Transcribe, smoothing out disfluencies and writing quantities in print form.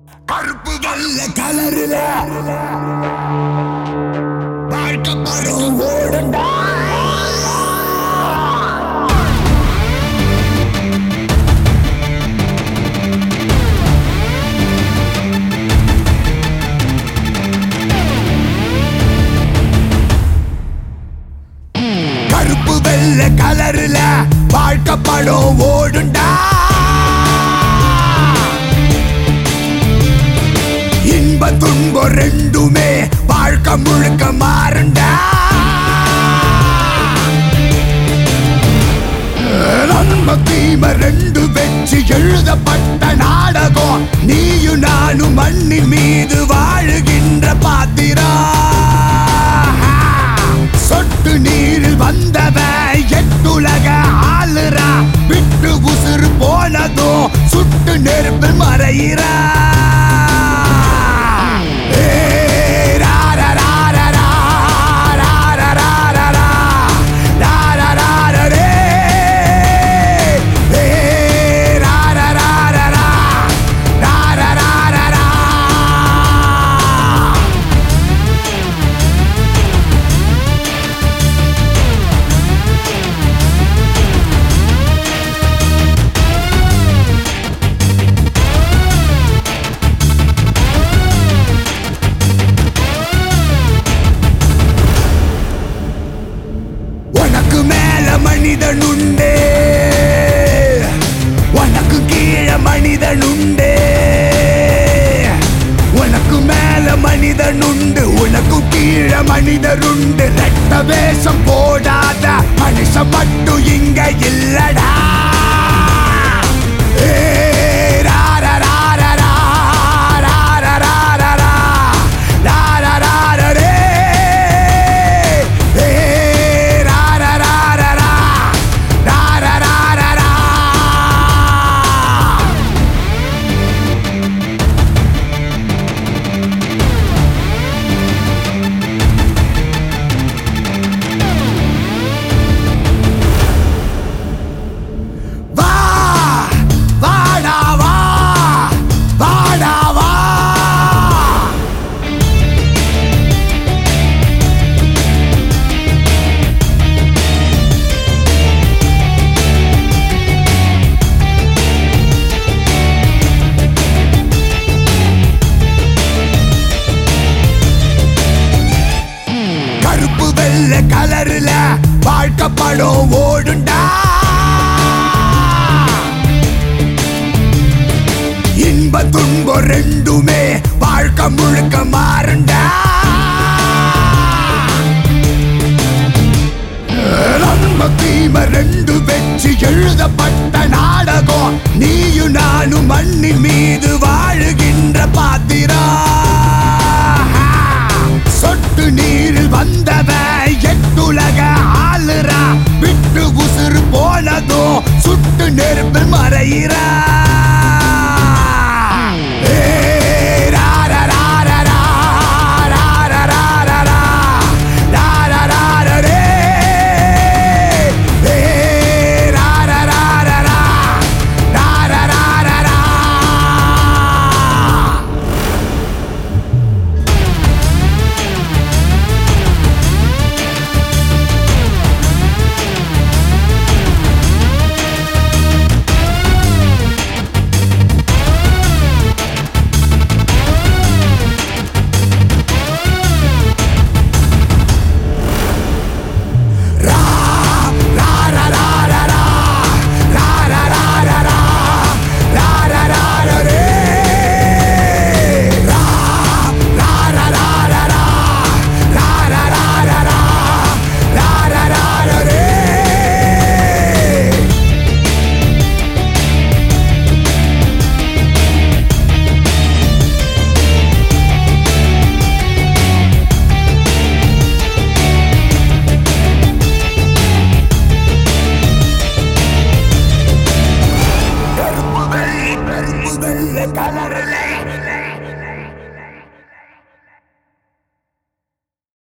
கருப்பு வெள்ளை கலருல வாழ்க்கை படம் ஓடுண்டா. கருப்பு வெள்ளை கலருல வாழ்க்கை படம் ஓடுண்டா. இன்ப துன்பம் ரெண்டுமே வாழ்க்கை முழுக்க மாறுண்டா. நன்மை தீமை ரெண்டு வெச்சு எழுதப்பட்ட நாடகம். நீயும் நானும் மண்ணின் மீது வாழுகின்ற பாத்திரா. சொட்டு நீரில் வந்தவன் எட்டுலக ஆளுறா. விட்டு உசுறு போனதோ சுட்டு நெருப்பு மறையிறா. உனக்கு மேல மனிதன் உண்டே, உனக்கு கீழே மனிதன் உண்டே. உனக்கு மேல மனிதன் உண்டு, உனக்கு கீழே மனிதர் உண்டு. ரெட்ட வேஷம் போடாத மனுஷன் மட்டும் இங்க இல்லடா. கலருல வாழ்க்கை படம் ஓடுண்டா. இன்ப துன்பம் ரெண்டுமே வாழ்க்கை முழுக்க மாறுண்டா. நன்மை தீமை ரெண்டு வெச்சு எழுதப்பட்ட நாடகம். நீயும் நானும் மண்ணின் மீது